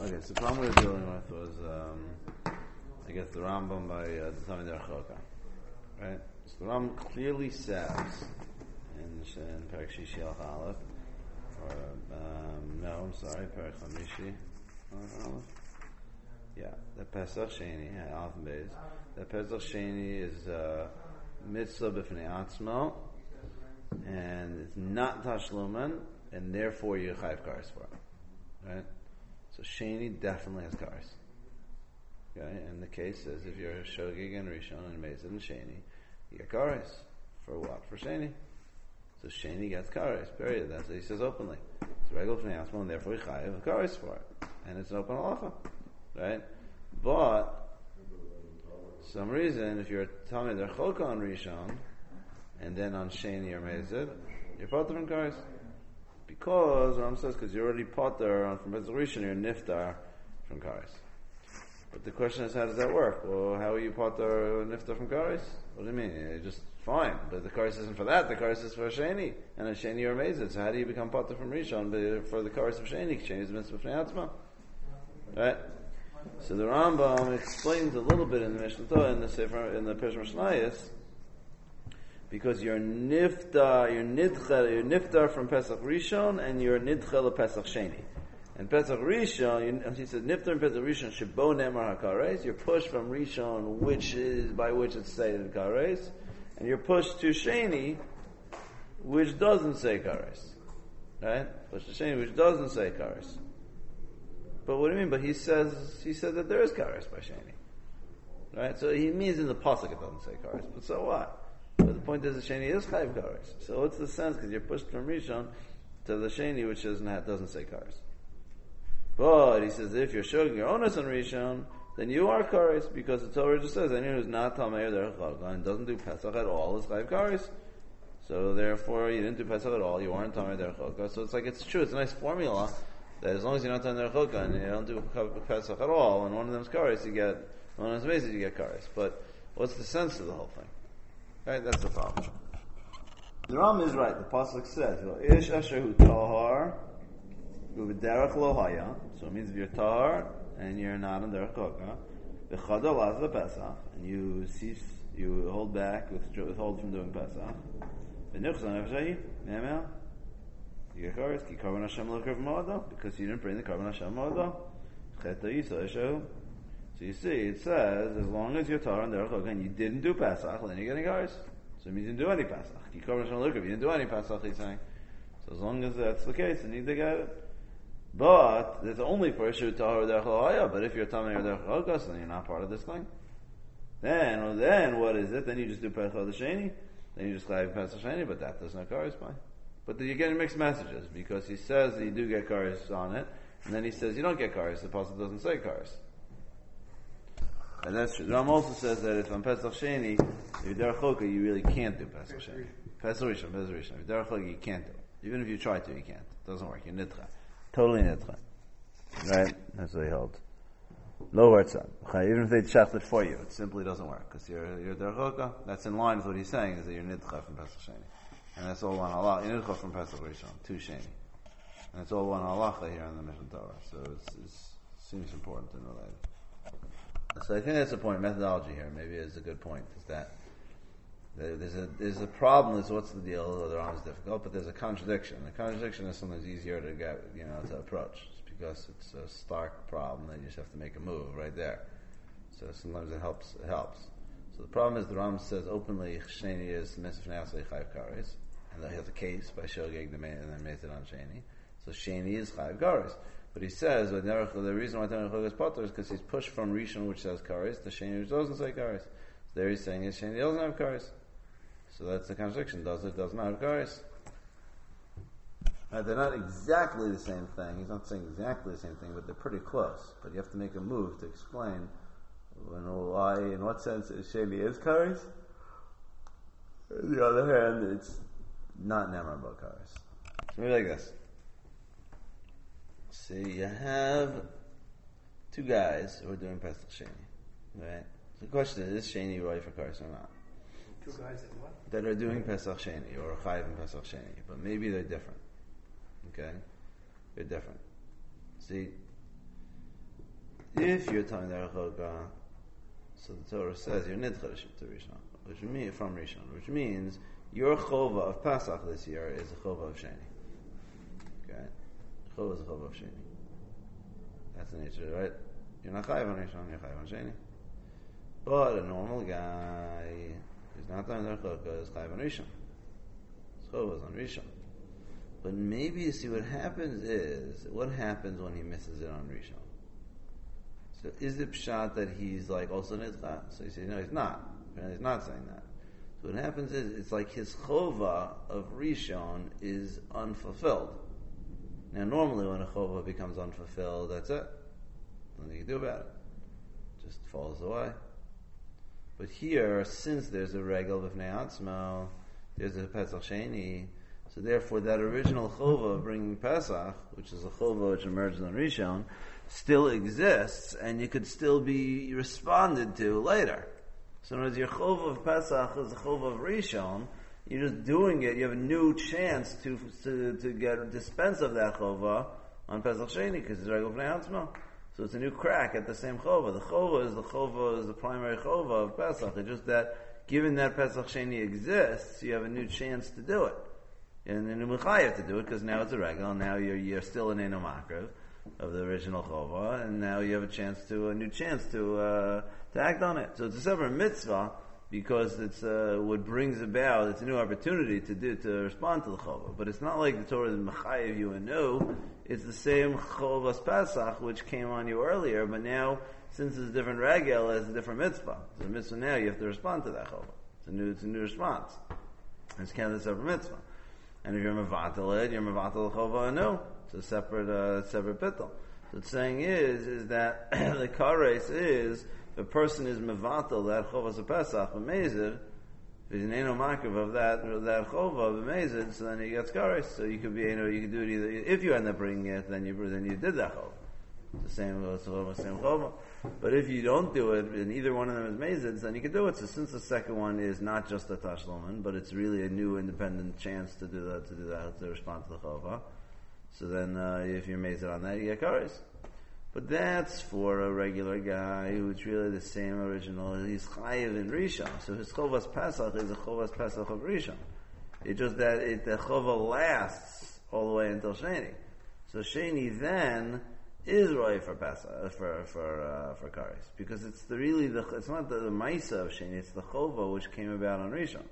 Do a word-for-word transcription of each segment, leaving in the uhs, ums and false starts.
okay, so the problem we were dealing with was, um, I guess, the Rambam by uh, the Talmid Archoka. Right? So the Rambam clearly says in, in Perek Shishi Al Aleph, or, um, no, I'm sorry, Perek Chamishi Al Aleph. Yeah, the Pesach Sheni, Aleph and Beis. The Pesach Sheni is uh, mitzvah b'fnei atzmo, and it's not tashluman, and therefore you chayv kares for it. Right? So Sheni definitely has kares. Okay, and the case says if you're shogig and rishon and mezid and Sheni, you get kares. For what? For Sheni. So Sheni gets kares, period. That's what he says openly. It's regular b'fnei atzmo, and therefore you chayv kares for it. And it's an open halacha. Right? But some reason, if you're telling me they're chok on Rishon, and then on Sheni or Mezid, you're potter from Kares. Because, Ram says, because you're already potter on from Pesach Rishon, you're niftar from Kares. But the question is, how does that work? Well, how are you potter niftar from Kares? What do you mean? You're just fine. But the Kares isn't for that, the Kares is for Sheni, and a Sheni or Mezid. So how do you become potter from Rishon for the Kares of Sheni? Sheni is mitzvah fnei atzma. Right? So the Rambam explains a little bit in the Mishnah Torah, in the Sefer, in the Pesach Mishnayos, because you're niftar, you're nidcha, you're niftar from Pesach Rishon, and you're nidcha Pesach Sheni. And Pesach Rishon, as he says, niftar and Pesach Rishon shebo nemar hakares. You're pushed from Rishon, which is by which it's stated kares, and you're pushed to Sheni, which doesn't say kares, right? Pushed to Sheni, which doesn't say kares. But what do you mean? But he says he says that there is kares by Sheni, right? So he means in the pasuk it doesn't say kares. But so what? But the point is that Sheni is chayv kares. So what's the sense? Because you're pushed from Rishon to the Sheni, which doesn't have, doesn't say kares. But he says if you're showing your onus on Rishon, then you are kares because the Torah just says anyone who's not tamei or derech chagah and doesn't do Pesach at all is chayv kares. So therefore, you didn't do Pesach at all. You aren't tamei or derech chagah. So it's like it's true. It's a nice formula. That as long as you're not done their chukah and you don't do Pesach at all, and one of them's kares, you get one of them's bases, you get kares. But what's the sense of the whole thing? Right, that's the problem. The Ram is right. The pasuk says, "Ish asher hu tahar u'v'derech lo haya." So it means if you're tahar and you're not on derech chukah, v'chadol az lePesach, and you cease, you hold back, withhold from doing Pesach. V'nuchzan avshahi ne'emel. You get kares, ki karban Hashem lo karban ma'ado, because you didn't bring the karban Hashem ma'ado. Cheta yisa eshehu. So you see, it says, as long as you're tahar and derech chagah and you didn't do Pesach, then you're getting kares. So it means you didn't do any Pesach. Ki karban Hashem lo karban, you didn't do any Pesach, he's saying. So as long as that's the case, then you need to get it. But, it's only for eshehu tahar or derech chagah, but if you're tamei or derech chagah, then you're not part of this thing. Then, well, then, what is it? Then you just do Pesach the Sheni, then you just chayv Pesach Sheni, but that doesn't have kares by. But you're getting mixed messages, because he says that you do get kares on it, and then he says you don't get kares, the pasuk doesn't say kares. And that's true. Ram also says that if on Pesach Sheni, if you're derech chokah, you really can't do Pesach Sheni. Pesach Rishon, Pesach Rishon. If you're derech chokah, you can't do it. Even if you try to, you can't. It doesn't work. You're nidcha. Totally nidcha. Right? That's what he held. Lo wartzah. Even if they checked it for you, it simply doesn't work, because you're, you're derech chokah. That's in line with what he's saying, is that you're nidcha from Pesach Sheni. And that's all one halacha. You need to go from Pesach Rishon to Sheni, and it's all one halacha here in the Mishnah Torah. So it's, it's, it seems important and related. So I think that's the point. Methodology here maybe is a good point. Is that there's a there's a problem. Is what's the deal? The Ram is difficult, but there's a contradiction. The contradiction is sometimes easier to get you know to approach, it's because it's a stark problem that you just have to make a move right there. So sometimes it helps. It helps. So the problem is the Ram says openly Sheni is mitzvah fnei chayv kares. And that he has a case by Shogeg and then made it on Sheni. So Sheni is Chayiv Kares. But he says, the reason why Tanakh Chog is Potter is because he's pushed from Rishon, which says Kares, to Sheni, which doesn't say Kares. So there he's saying is Sheni doesn't have Kares. So that's the contradiction. Does it, does not have Kares. Right, they're not exactly the same thing. He's not saying exactly the same thing, but they're pretty close. But you have to make a move to explain when, why, in what sense Sheni is Kares. On the other hand, it's not Nemar Bakaris. So maybe like this. See, you have two guys who are doing Pesach Sheni, right? So the question is, is Sheni right for Karis or not? Two guys that what? That are doing Pesach Sheni, or Chayiv and Pesach Sheni, but maybe they're different. Okay? They're different. See, If you're talking about Choga, so the Torah says you're nidcha to Rishon, which means from Rishon, which means your chova of Pesach this year is a chova of Sheni. Okay, chova is a chova of Sheni. That's the nature, right? You're not chayiv on Rishon, you're chayiv on Sheni. But a normal guy who's not talking about Choga is chayiv on Rishon. His chova is on Rishon. But maybe you see what happens is what happens when he misses it on Rishon. So is it pshat that he's like also nidcha? So you say no, he's not. Apparently, he's not saying that. So what happens is it's like his chova of Rishon is unfulfilled. Now, normally when a chova becomes unfulfilled, that's it. Nothing you can do about it. It just falls away. But here, since there's a regal b'fnei atzmo, there's a Pesach Sheni. So therefore, that original chova of bringing Pesach, which is a chova which emerged on Rishon, still exists, and you could still be responded to later. So in other words, your chova of Pesach is a chova of Rishon. You're just doing it. You have a new chance to to, to get a dispense of that chova on Pesach Sheni because it's regular b'nei atzmo. So it's a new crack at the same chova. The chova is the chova is the primary chova of Pesach. It's just that given that Pesach Sheni exists, you have a new chance to do it. And then you have to do it because now it's a regular. Now you're you're still an Eino Makriv of the original chova, and now you have a chance to a new chance to uh, to act on it. So it's a separate mitzvah because it's uh, what brings about. It's a new opportunity to do to respond to the chova. But it's not like the Torah is mechayev you anew. It's the same chovas Pesach which came on you earlier, but now since it's a different regel, it's a different mitzvah. It's a mitzvah now. You have to respond to that chova. It's a new it's a new response. It's counted as a separate mitzvah. And if you're mevatel it, you're mevatel chova anew. It's a separate, uh, separate bittul. So the saying is, is that the kares is, if a person is mevatel that chovas of Pesach, b'mezid, if he's an Eino Makriv of that, that chova, b'mezid, so then he gets kares. So you could be, you know, you could do it either, if you end up bringing it, then you, then you did that chova. It's the same, it's the same chova. But if you don't do it, and either one of them is mezid, then you can do it. So since the second one is not just a tashlumin, but it's really a new independent chance to do that, to do that, to respond to the chova. So then, uh, if you're mezid on that, you get kares. But that's for a regular guy who's really the same original. He's chayiv in Rishon, so his chovas Pesach is a chovas Pesach of Rishon. It's just that it, the chova lasts all the way until Sheni. So Sheni then is right for Pesach, for for uh, for kares, because it's the really the it's not the, the Maisa of Sheni, it's the chova which came about on Rishon.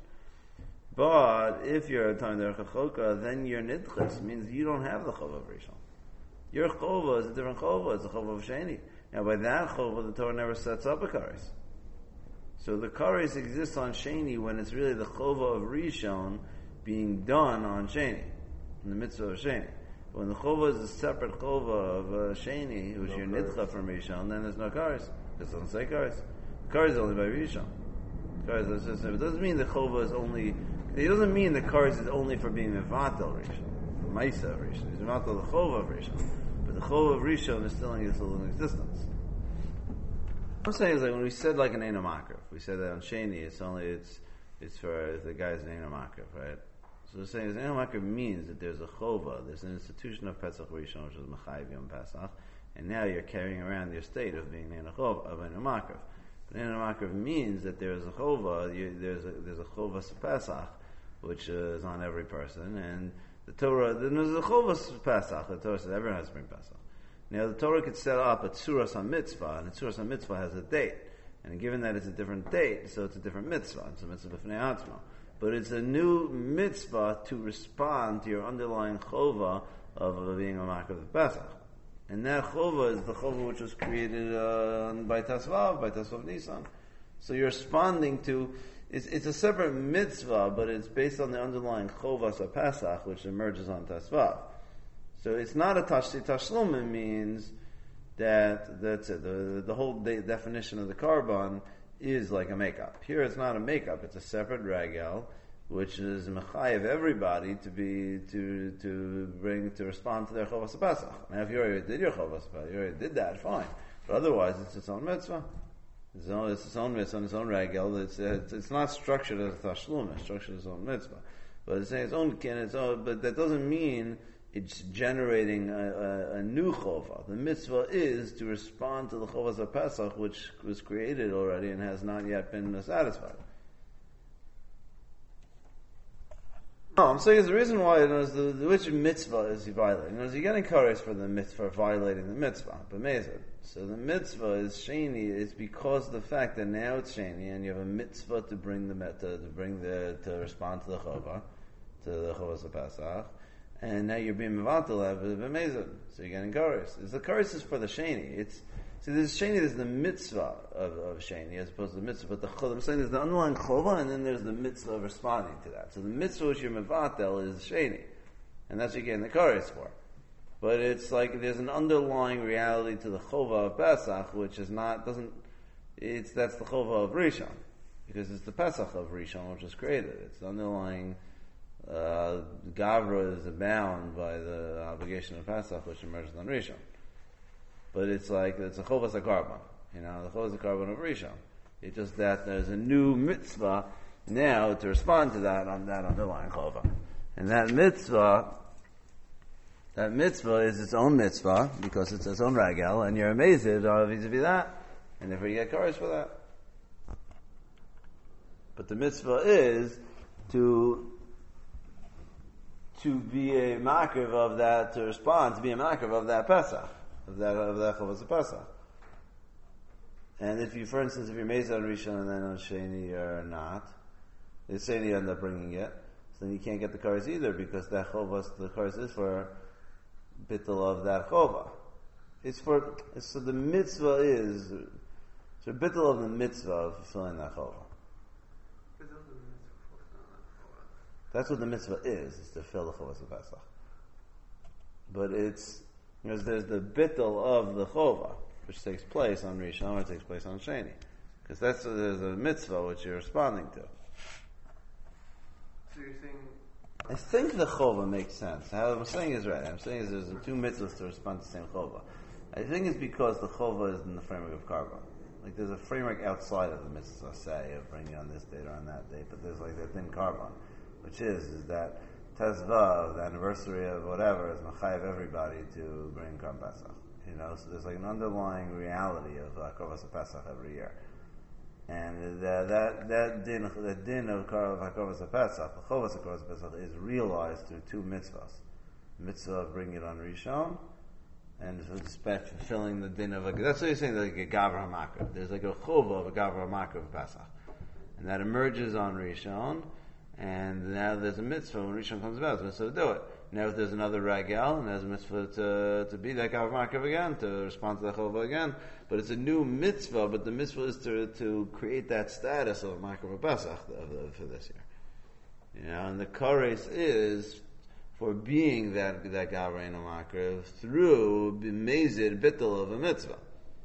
But if you're a time derech choka, then your nidchus means you don't have the chova of Rishon. Your chova is a different chova; it's a chova of Sheni. Now, by that chova, the Torah never sets up a kares. So the kares exists on Sheni when it's really the chova of Rishon being done on Sheni, in the mitzvah of Sheni. When the chova is a separate chova of uh, Sheni, which no your nidcha from Rishon, then there's no kares. It doesn't say kares. The kares is only by Rishon. Kares, it doesn't mean the chova is only. It doesn't mean the kares is only for being mevatel Rishon, the Maisa of Rishon. It's mevatel the chova of Rishon, but the chova of Rishon is still in existence. What I'm saying is like when we said like an Eino Makriv, we said that on Sheni, it's only it's it's for the guy's an Eino Makriv, right? So the saying is Eino Makriv means that there's a chova, there's an institution of Pesach Rishon, which is Mechayiv Yom Pesach, and now you're carrying around your state of being Eino Chova of Eino Makriv. But Eino Makriv means that there's a chova, you, there's a there's a chova Pesach, which uh, is on every person, and the Torah then there's a chova Pesach. The Torah says everyone has to bring Pesach. Now the Torah could set up a tzuras on mitzvah, and a tzuras on mitzvah has a date, and given that it's a different date, so it's a different mitzvah. It's a mitzvah b'fnei atzmo. But it's a new mitzvah to respond to your underlying chova of being a makriv of Pesach. And that chova is the chova which was created uh, by Tasvav, by Tasvav Nisan. So you're responding to, it's, it's a separate mitzvah, but it's based on the underlying chovas of Pesach, which emerges on Tasvav. So it's not a tashli tashlum, means that, that's it. The, the whole de- definition of the carbon is like a makeup. Here it's not a makeup, it's a separate regel, which is mechayev everybody to be, to, to bring, to respond to their chovas Pesach. Now if you already did your chovas Pesach, you already did that, fine. But otherwise it's its own mitzvah. It's, own, it's its own mitzvah, its own regel. It's, it's, it's not structured as a tashlum, it's structured as its own mitzvah. But it's saying its own kin, its own, but that doesn't mean it's generating a, a, a new chova. The mitzvah is to respond to the chovas of Pesach, which was created already and has not yet been satisfied. No, I'm saying is the reason why, you know, is the, the which mitzvah is he violating? You know, you get encouraged for the mitzvah, for violating the mitzvah, but mezid. So the mitzvah is sheni, is because of the fact that now it's sheni, and you have a mitzvah to bring the meta, to bring the, to respond to the chova, to the chovas of Pesach, and now you're being mevatel but mezid. So you get encouraged. The encouraged is for the sheni. It's See, there's sheni, there's the mitzvah of, of sheni as opposed to the mitzvah. But the chol, I'm saying there's the underlying chova, and then there's the mitzvah of responding to that. So the mitzvah which you're mevatel is sheni, and that's what you're getting the chorus for. But it's like there's an underlying reality to the chova of Pesach, which is not doesn't. It's that's the chova of Rishon, because it's the Pesach of Rishon which was created. It's the underlying. Uh, Gavra is bound by the obligation of Pesach, which emerges on Rishon. But it's like, it's a chovas HaKarban. You know, the chovas HaKarban of Rishon. It's just that there's a new mitzvah now to respond to that on that underlying chova. And that mitzvah, that mitzvah is its own mitzvah, because it's its own ragel, and you're amazed uh, vis-a-vis that, and therefore you get courage for that. But the mitzvah is to to be a makriv of that, to respond, to be a makriv of that Pesach. Of that, of that chovas Pesach. And if you, for instance, if you're mezid on Rishon and then on Sheni you're not, the Sheni you end up bringing it, so then you can't get the kares either, because that chovas, the kares is for bittul of that chova. It's for, it's, so the mitzvah is, so bittul of the mitzvah of fulfilling that chova. That's what the mitzvah is, is to fill the chovas Pesach. But it's, because there's the bittul of the chova, which takes place on Rishon, or it takes place on Sheni. Because that's, there's a mitzvah which you're responding to. So you're saying... I think the chova makes sense. How I'm saying is right. I'm saying is there's two mitzvahs to respond to the same chova. I think it's because the chova is in the framework of karban. Like there's a framework outside of the mitzvah, say, of bringing on this date or on that date, but there's like that thin karban, which is, is that Tezvav, the anniversary of whatever, is machayev everybody to bring Karban Pesach. You know, so there's like an underlying reality of uh, Karban Pesach every year, and the, that that din, the din of Karban Pesach, the Chovas of Karban Pesach, is realized through two mitzvahs: mitzvah of bringing it on Rishon, and fulfilling the din of a. That's what you're saying, like a Gavra Makriv. There's like a chova of a Gavra Makriv of Pesach, and that emerges on Rishon. And now there's a mitzvah when Rishon comes about, it's a mitzvah to do it. Now if there's another ragel, and there's a mitzvah to, to be that Gav Makriv again, to respond to the chova again. But it's a new mitzvah, but the mitzvah is to, to create that status of Makriv Pesach for this year. You know, and the kares is for being that, that Gav Reino Makriv through b'mezid bittul of a mitzvah.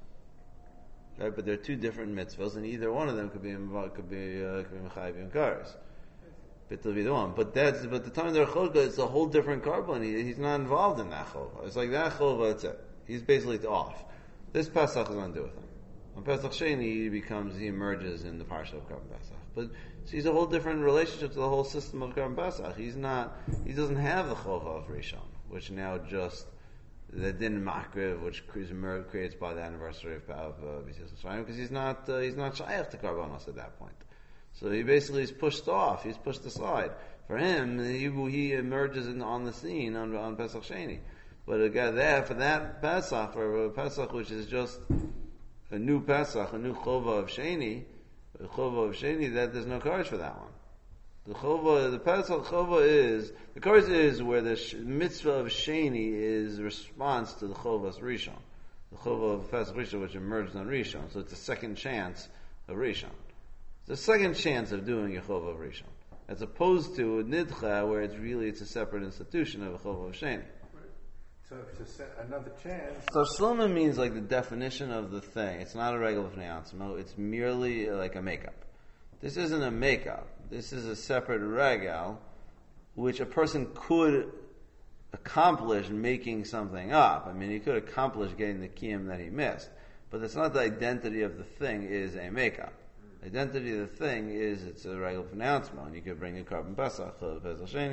Right? But there are two different mitzvahs, and either one of them could be, could be, uh, could be Mechayiv and kares. Bittul be the one, but that's but the time of the chokah, it's a whole different carbon. He, he's not involved in that chova. It's like that chova. That's it. He's basically off. This Pesach has nothing to do with him. On Pesach Sheni, he becomes he emerges in the parsha of Karban Pesach. But so he's a whole different relationship to the whole system of Karban Pesach. He's not. He doesn't have the chova of Rishon, which now just the din makriv, which creates by the anniversary of of uh, because he's not uh, he's not shayach to karbanos at that point. So he basically is pushed off. He's pushed aside. For him, he, he emerges in, on the scene on, on Pesach Sheni. But again, there for that Pesach, for a Pesach which is just a new Pesach, a new chova of Sheni, a chova of Sheni, that there's no courage for that one. The chova, the Pesach chova is the courage is where the sh- mitzvah of Sheni is response to the chovas Rishon, the chova of Pesach Rishon, which emerged on Rishon. So it's a second chance of Rishon. The second chance of doing a chova of Rishon, as opposed to a nidcha, where it's really it's a separate institution of a chova of Sheni. So it's a, another chance. So shloma means like the definition of the thing. It's not a regular b'nei atzmo. It's merely like a makeup. This isn't a makeup. This is a separate regal, which a person could accomplish making something up. I mean, he could accomplish getting the kiyum that he missed, but it's not the identity of the thing is a makeup. The identity of the thing is it's a regular pronouncement. You could bring a Karban Pesach, Pesach Sheni.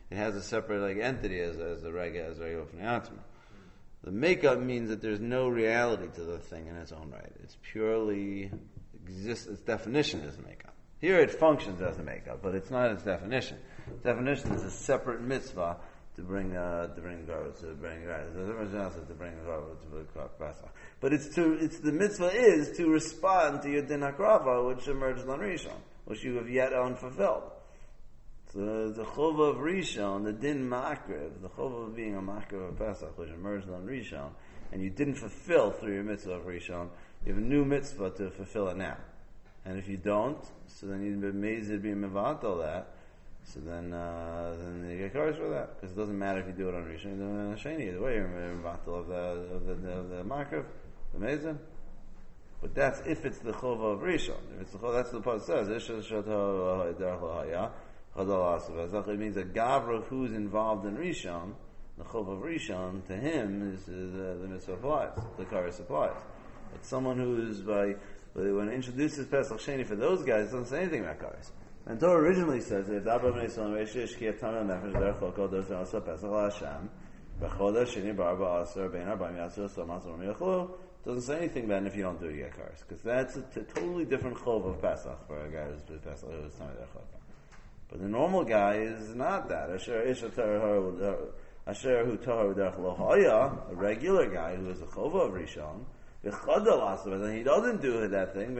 it has a separate like entity as as a rega as a rega of Atma. The makeup means that there's no reality to the thing in its own right. It's purely exists. Its definition is makeup. Here it functions as a makeup, but it's not its definition. Its definition is a separate mitzvah to bring uh, to bring garlic, to bring garlic. There's everything else to bring garlic to bring Pesach. But it's to it's the mitzvah is to respond to your din hakrava, which emerged on Rishon, which you have yet unfulfilled. So the chova of Rishon, the din makriv, the chova of being a makriv of Pesach, which emerged on Rishon, and you didn't fulfill through your mitzvah of Rishon, you have a new mitzvah to fulfill it now. And if you don't, so then you'd be amazed to be mevatel that. So then, uh, then you get cars for that, because it doesn't matter if you do it on Rishon, you do it on Sheni. Either way, you're mevatel of the of the of the makriv. Amazing. But that's if it's the chova of Rishon. If it's the chova, that's the part that says Isha Shato Derech Lahaya. It means a Gavra who's involved in Rishon, the Chov of Rishon, to him is uh, the mitzvah applies, the Karis applies. But someone who's by, when it introduces Pesach Sheni for those guys, it doesn't say anything about Karis. And Torah originally says, if Dabra B'nei Yisrael Reish Shkiat Tana Nefesh Derech Chokol Dozer Asa Pesach LaHashem B'chodesh Sheni Barba Aser Bein Arbaim Yatzur Somas Rom Yachlu, doesn't say anything about it if you don't do it, you get Karis. Because that's a t- totally different Chov of Pesach for a guy who's Pesach, who's Tana Derech Chokol. But the normal guy is not that. Asher Isha Asher Hu Tahar Derech Lohaya, a regular guy who is a chova of Rishon, v'chadal asav, and he doesn't do that thing.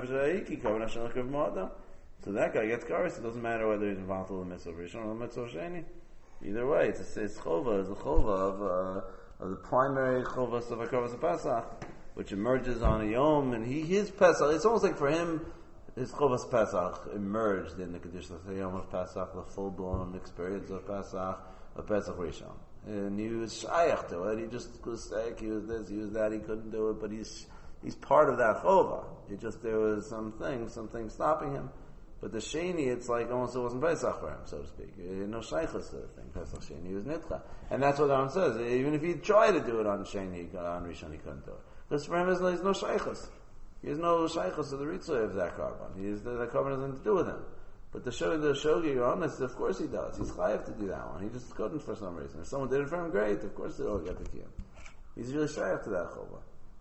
So that guy gets karis. It doesn't matter whether he's involved in the mitzvah of Rishon or the mitzvah of Sheni. Either way, it's a it's chova, it's a chova of uh, of the primary chovas of a kavos of Pesach, which emerges on a yom, and he his Pesach. It's almost like for him, his Chovas Pesach emerged in the Kedusha of Yom of Pesach, the full-blown experience of Pesach, of Pesach Rishon. And he was shayach to it. He just was sick, he was this, he was that, he couldn't do it, but he's he's part of that Chova. It just, there was something, something stopping him. But the Sheni, it's like almost it wasn't Pesach for him, so to speak. No shaychus to the thing, Pesach Sheni. He was Nitcha. And that's what Aaron says. Even if he tried to do it on Sheni, on Rishon, he couldn't do it. Because for him, there's no shaychus. He has no shaychus to the ritzah of that carbon. He is the, that carbon has nothing to do with him. But the show, the shogi, you're honest, of course he does. He's chayav to do that one. He just couldn't for some reason. If someone did it for him, great. Of course they'll get the kiyum. He's really chayav to that chova.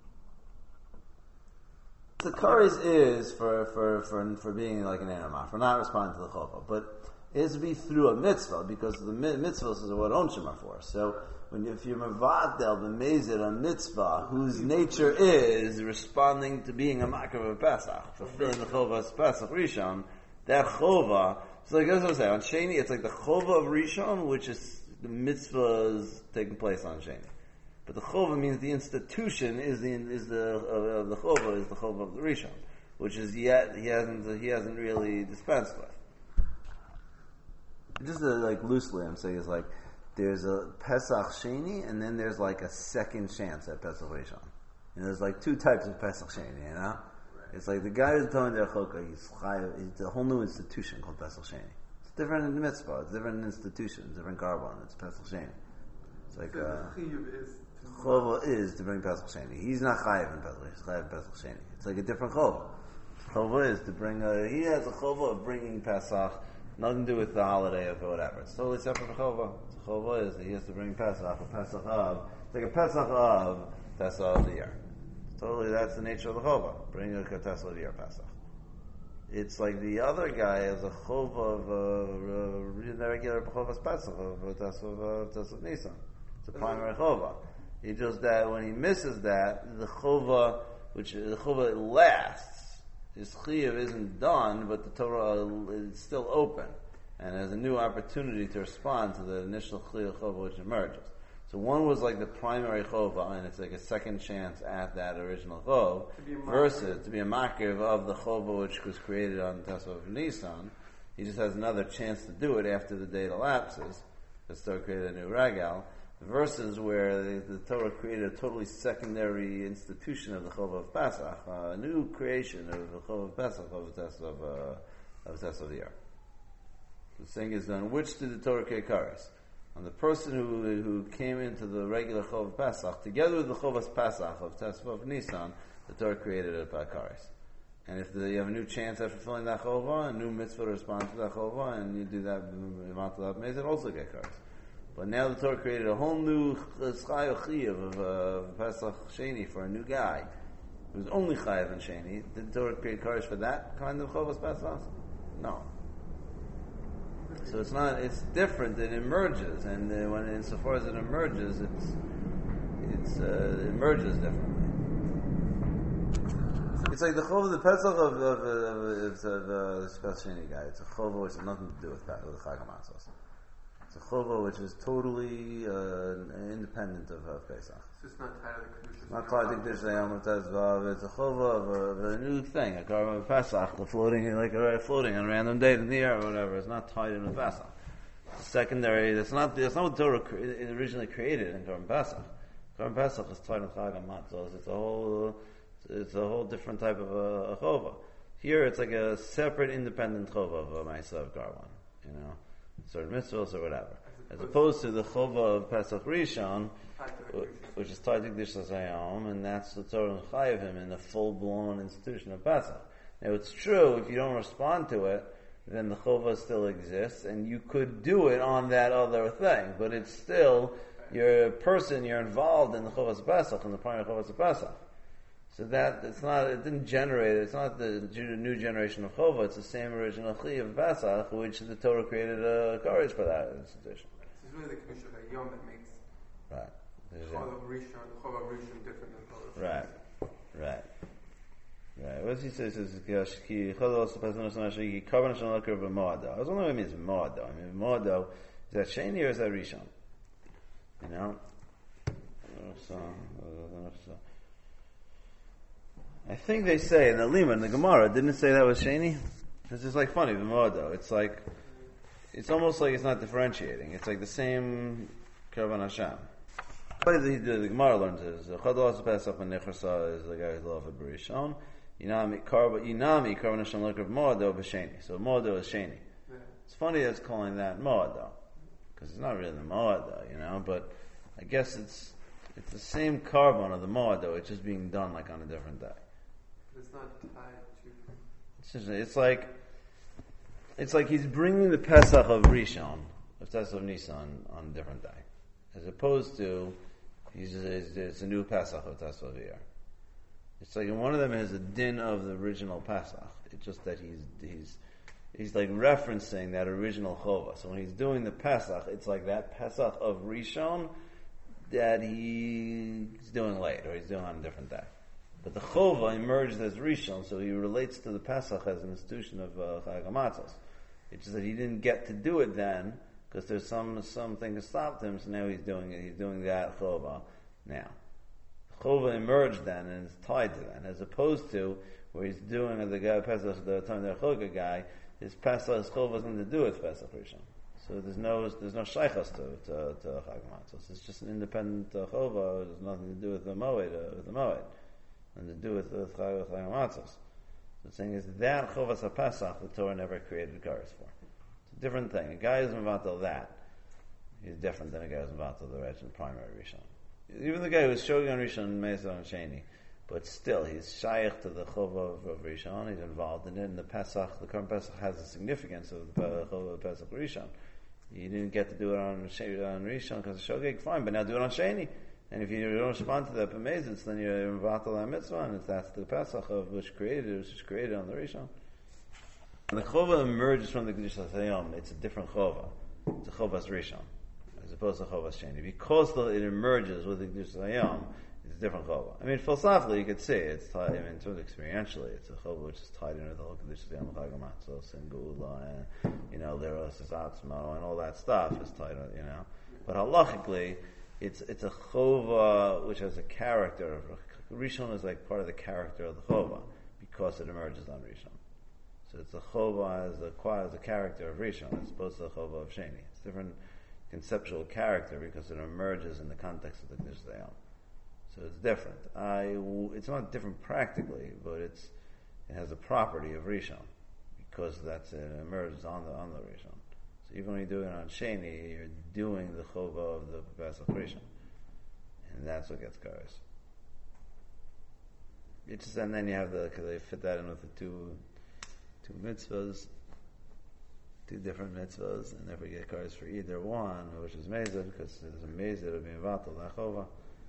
The kares is for for for for being like an animal, for not responding to the chova, but it has to be through a mitzvah because the mitzvahs is what onshim are for. So when if you're mevadel b'mezid a mitzvah whose nature is responding to being a makar of Pesach, fulfilling the chova of Pesach Rishon, that chova. So like as I was saying, on Sheni, it's like the chova of Rishon, which is the mitzvahs taking place on Sheni. But the chova means the institution is the is the of uh, the chova is the chova of the Rishon, which is yet he hasn't he hasn't really dispensed with. Just uh, like loosely, I'm saying is like there's a Pesach Sheni, and then there's like a second chance at Pesach Rishon. And there's like two types of Pesach Sheni, you know. Right. It's like the guy who's telling the Choka, he's it's a whole new institution called Pesach Sheni. It's different in the mitzvah. It's different institution, different carbon. It's Pesach Sheni. It's like so uh, chova is to bring Pesach Sheni. He's not chayiv in Pesach. He's chayiv in Pesach Sheni. It's like a different chova. Chova is to bring. A, he has a chova of bringing Pesach. Nothing to do with the holiday or whatever. It's totally separate from chova. Chova is that he has to bring Pesach, a Pesach of. It's like a Pesach of Pesach of the year. Totally, that's the nature of the chova. Bring a Pesach of the year Pesach. It's like the other guy has a chova of uh, the regular chova's Pesach of a Pesach of Pesach Nisan. It's a primary chova. He just that when he misses that, the chova, which the chova lasts. His chiyuv isn't done, but the Torah is still open, and has a new opportunity to respond to the initial chiyuv chova which emerges. So one was like the primary chova, and it's like a second chance at that original chov, versus to be a makriv of the chova which was created on Tesla of Nisan. He just has another chance to do it after the date elapses. The Torah created a new regal. Versus where the, the Torah created a totally secondary institution of the Chova of Pesach, uh, a new creation of the Chova of Pesach, of the test of uh, of the test of the year. The thing is done. Which did the Torah create kares? On the person who who came into the regular Chova of Pesach, together with the Chova of Pesach of test of Nisan, the Torah created a kares. And if the, you have a new chance after fulfilling that chova, a new mitzvah to respond to that chova, and you do that, it also get kares. But now the Torah created a whole new chayav of uh, Pesach Sheni for a new guy who's only chayav and Sheni. Did the Torah create kares for that kind of chovas Pesach? No. So it's not. It's different. It emerges, and uh, when insofar as it emerges, it's it's uh, it emerges differently. It's like the chova, the Pesach of of, of, of, of uh, the Pesach Sheni guy. It's a chova which has nothing to do with with Chag HaMatzos. It's a chova which is totally uh, independent of, of Pesach. So it's not tied to the Kedusha. It's not tied to Kedusha Yom Tezvav. It's a chova of a, of a new thing, a karban of Pesach, the floating like a floating on a random date in the air or whatever. It's not tied in with Pesach. It's secondary. It's not. It's not what Torah it originally created in Karban Pesach. Karban Pesach is tied with Chag HaMatzos. It's a whole. It's a whole different type of a, a chova. Here, it's like a separate, independent chova of a Ma'aseh of Karban. You know, certain mitzvahs or whatever. As opposed to the chova of Pesach Rishon, which is tied to Kedusha Hayom, and that's the Torah chayav him in the full-blown institution of Pesach. Now, it's true if you don't respond to it, then the chova still exists, and you could do it on that other thing, but it's still you're a person. You're involved in the chovas Pesach, in the primary chovas Pesach. So that it's not. It didn't generate. It's not the new generation of chova. It's the same original chi of Pesach, which the Torah created a courage for that institution. It's really the Kedusha Hayom that makes right. Chol of Rishon, the Chol of Rishon different than Chol of Right, right, right. What does he say? He says, "Ki Chol also Pesach Nashon Ki Karban Nashon Lakar B'Moado." I was wondering what it means Moado. I mean, Moado is that Sheni or is that Rishon? You know. So, so. I think they say in the Lima, in the Gemara, didn't it say that was Sheni? It's just like funny, the Moado. It's like, it's almost like it's not differentiating. It's like the same Karban Hashem. What the, the Gemara learns is, Chadol Pesach and Nechrasa is the guy who's love of Berishon. Yinami Karban Hashem Lekar Moado b'Sheni. So Moado is Sheni. Yeah. It's funny that it's calling that Moado. Because it's not really the Moado, you know, but I guess it's, it's the same Karban of the Moado, it's just being done like on a different day. It's not tied to. It's, just, it's like it's like he's bringing the Pesach of Rishon, of Pesach of Nisan, on a different day, as opposed to he's it's, it's a new Pesach of Pesach of Iyar. It's like one of them has a din of the original Pesach. It's just that he's he's he's like referencing that original chova. So when he's doing the Pesach, it's like that Pesach of Rishon that he's doing late, or he's doing on a different day. But the chova emerged as Rishon, so he relates to the Pesach as an institution of Chag HaMatzos. It's just that he didn't get to do it then, because there's some something that stopped him, so now he's doing it. He's doing that chova now. The chova emerged then, and it's tied to that, as opposed to where he's doing the guy Pesach, the Talmidei Chacham guy, his Pesach, his chova has nothing to do with Pesach Rishon. So there's no there's no shaychus to to, to Chag HaMatzos. It's just an independent uh, chova. There's nothing to do with the moed uh, with the moed, and to do with with Chag HaMatzos. So the thing is that chovas HaPesach the Torah never created garis for. It's a different thing. A guy who's mevatel that he's different than a guy who's mevatel the rest in primary Rishon. Even the guy who's showing on Rishon, Mesa and Sheni, but still he's shaykh to the chova of, of Rishon. He's involved in it. And the Pesach, the current Pesach has the significance of the chova of Pesach Rishon. You didn't get to do it on, on Rishon because of Shogeg, fine, but now do it on Sheni. And if you don't respond to that B'mezitz, then you're Vatal HaMitzvah, and it's, that's the Pesach of which created, which is created on the Rishon. And the Chova emerges from the Kedusha Hayom. It's a different Chova. It's a Chovas Rishon, as opposed to Chovas Sheni. Because the, it emerges with the Kedusha Hayom, it's a different Chova. I mean, philosophically, you could say it's tied, I mean, in terms of experientially, it's a Chova which is tied in with the whole Kedusha Hayom, Chag HaMatzos, and Geula, and, you know, Leros, Atzmo, and all that stuff is tied, you know. But halachically, It's it's a chova which has a character. Rishon is like part of the character of the chova because it emerges on Rishon. So it's a chova as a as a character of Rishon as opposed to the chova of Sheni. It's a different conceptual character because it emerges in the context of the Kedusha Hayom. So it's different. I it's not different practically, but it's it has a property of Rishon because that's it emerges on the on the Rishon. Even when you do it on Sheni, you're doing the chova of the Pesach Rishon, and that's what gets kares. It's just, and then you have the, because they fit that in with the two, two mitzvahs, two different mitzvahs, and if we get cars for either one, which is mezid, because there's a mezid of being vatal lachova.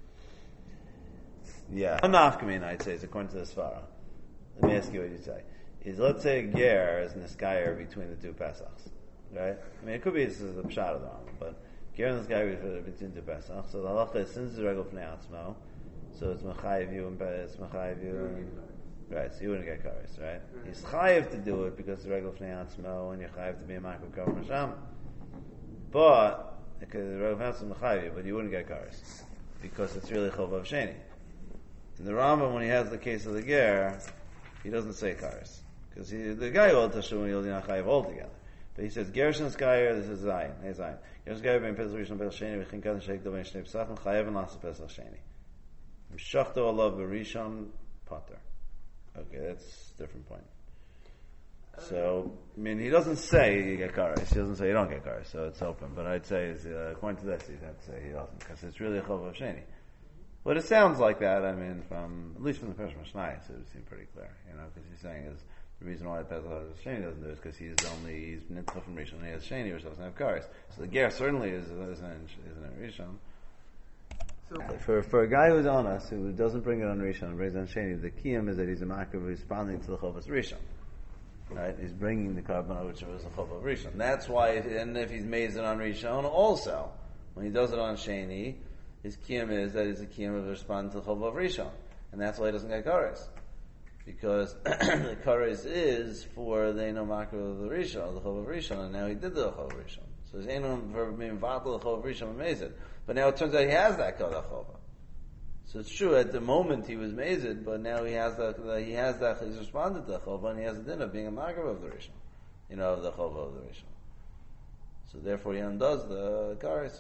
Yeah, nafkamin, I'd say, is according to the svara. Let me ask you what you say. Is, let's say a ger is niskayer between the two pesachs, right? I mean, it could be this is a pshat of the Rambam, but ger and niskayer between two pesachs. So the halacha is, since it's a regular pnei atzmo, so it's mechayiv you and it's mechayiv you, and, right? So you wouldn't get kares, right? He's chayiv to do it because it's a regular pnei atzmo, and you're chayiv to be a makro kav masham. But because the regular pnei atzmo is mechayiv you, but you wouldn't get kares because it's really chov of sheni. In the Rambam, when he has the case of the ger, he doesn't say kares. Because the guy will tashum you'll not chayiv altogether. But he says gershon skayer. This is zayin. Hey zayin. Gershon skayer ben pesach rishon pesach sheni v'chin kan sheik doven shnei pesachim chayiv and lasa pesach sheni. Mishachto alav b'rishon pater. Okay, that's a different point. So, I mean, he doesn't say you get kares. He doesn't say you don't get kares. So it's open. But I'd say, is, uh, according to this, you'd have to say he doesn't, because it's really a chov of sheni. But it sounds like that. I mean, from at least from the Pesach Mishnayos, it would seem pretty clear. You know, because he's saying is the reason why Pesach Sheni doesn't do it is because he's only he's nitzvah from Rishon and he has Sheni, which doesn't have kares. So the ger certainly is isn't isn't Rishon. So for for a guy who's on us who doesn't bring it on Rishon and brings it on Sheni, the kiyum is that he's a makar responding to the chovas Rishon. Right? He's bringing the carbon which was the chov of Rishon. That's why, it, and if he's made it on Rishon, also when he does it on Sheni, his kiyum is that he's a kiyum of responding to the chov of Rishon, and that's why he doesn't get kares, because the kares is for the eno makar of the Rishon, the chov of Rishon, and now he did the chov of Rishon. So his eno for being vatal the chov of Rishon amazed, but now it turns out he has that kodah chova. So it's true at the moment he was mazed, but now he has that he has that he's responded to the chova, and he has the din of being a makar of the Rishon, you know, of the chova of the Rishon. So therefore he undoes the kares.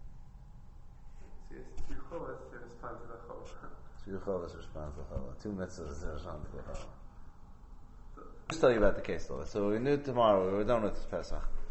Two chovas to respond to the chova. Two chovas respond to the chova. Two mitzvahs to respond to the chova. Just tell you about the case though. So we knew tomorrow we were done with Pesach.